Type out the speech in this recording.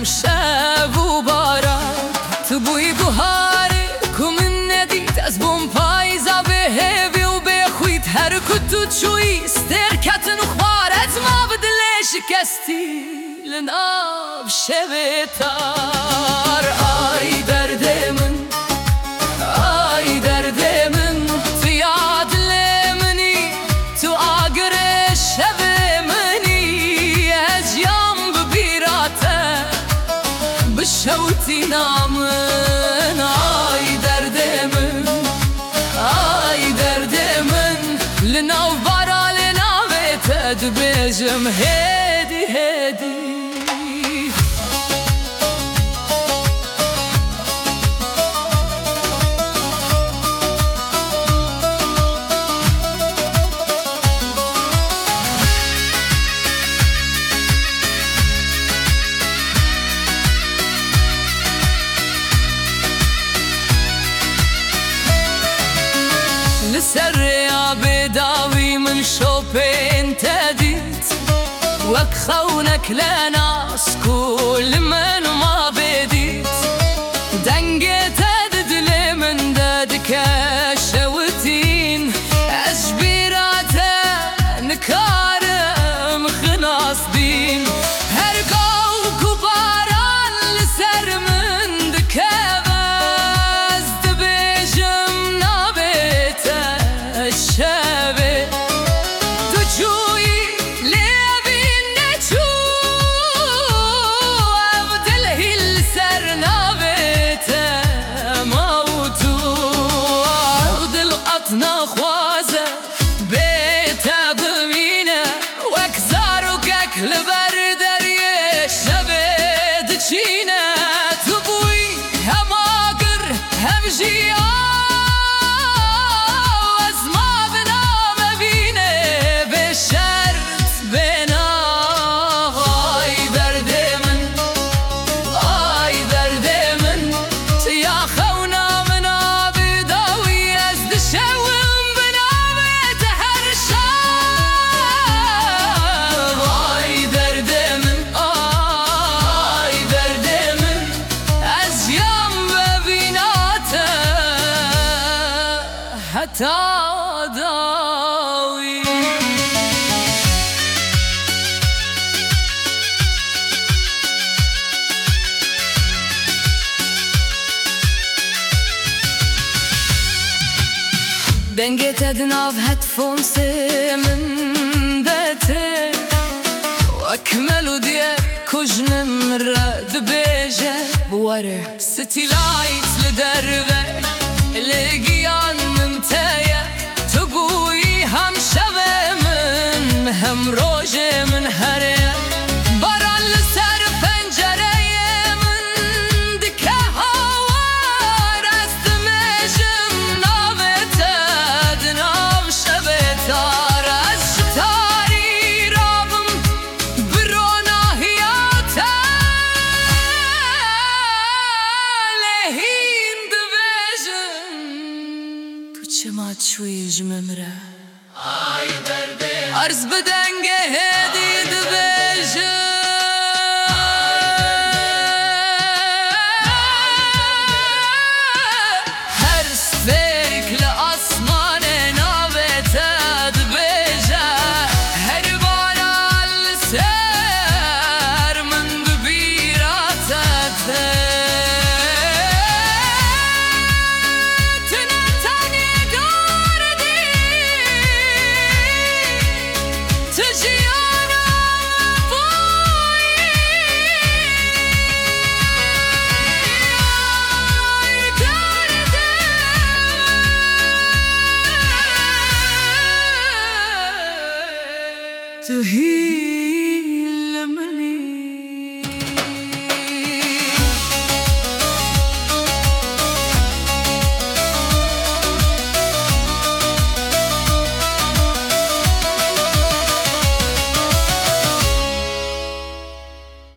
شب و باران تو بوی بهاره که من ندید از بوم پایزا به هیوی و به خوید هر که تو چوی سترکتن و خوارت ما بدل شکستی لناب شب تار آی درد من آی درد من تو یاد لمنی تو آگر شب منی از یام ببیراته بشوتی نامن آی درد من آی درد من لناو بارا لناو تد بجم هدی هدی لسر يا داوي من شوبين تديت وك خونك لناس كل من ما بديت دنجت ددلي من ددك شوتين أجبيراته نكارم خلاص دين هرقو كباران لسر من دكباز دبيجم نابته الشبه تجوي لبين نجو أبدله السرنا بيته موتو عقد القطنا خوازه بيته بمينه واكزارك اكل بردر يشبه دجينه تبوي هم آقر هم جيان تداوي دنجت ادناف هتفون من دته واكملوا ديال كجن مراد بيجه بورر ستي لايت لدربه لقيان منتايا تقوي هم شبه من هم روجه من هره برا لسر پنجره من دکه هوا رست مجم نامتد نام شبه تار از شتاری رابم بروناهیاته لهین ما تشوي جممرة عرز بدنجه هدي دبيجه